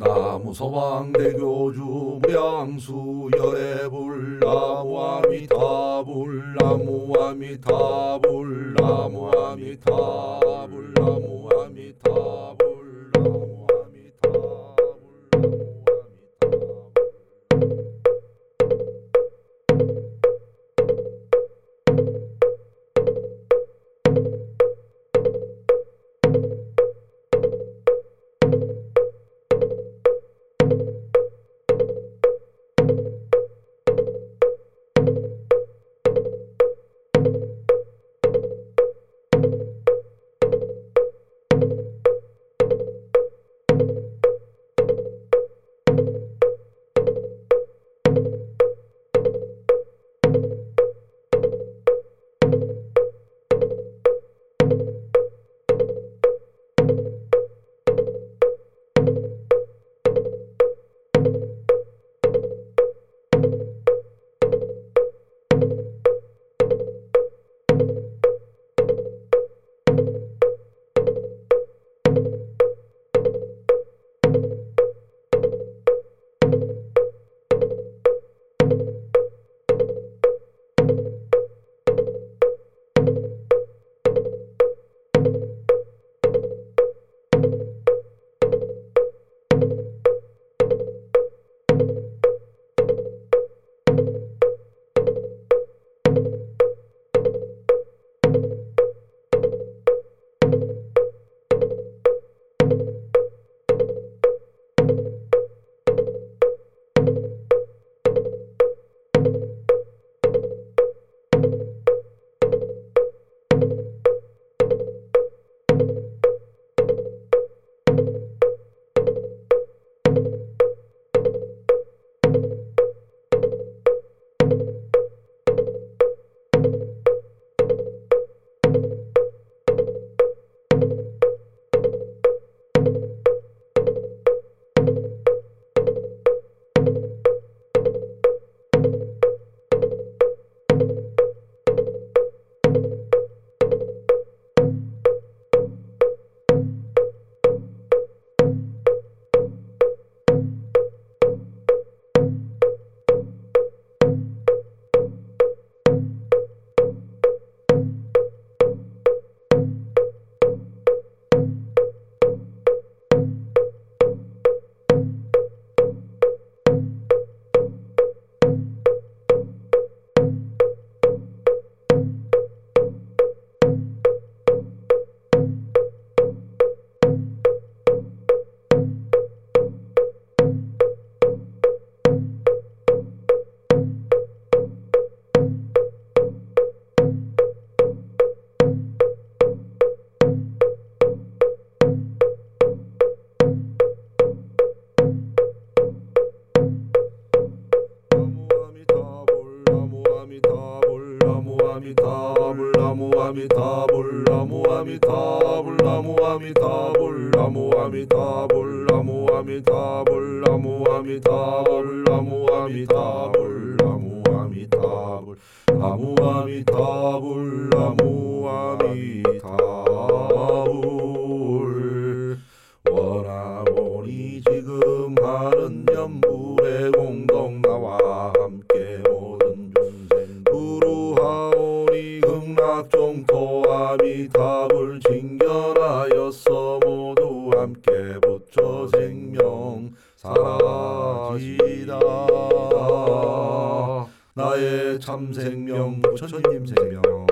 나무 서방대교주 무량수 열애불 나무 아미타불 나무 아미타불 나무 아미타불 나무 아미타불 나무 아미타불 아미타불 나무 아미타불 나무 아미타불 나무 아미타불 나무 아미타불 나무 아미타불 나무 아미타불 나무 아미타불 나무 아미타불 나무 아미타불 나무 아미타불 원하오니 지금 하는 연불의 공덕 나와 함께 모든 중생 부루하오니 극락종토 아미타불 징견하였어 모두 함께 부처 생명 사라지다 나의 참생명 부처님 생명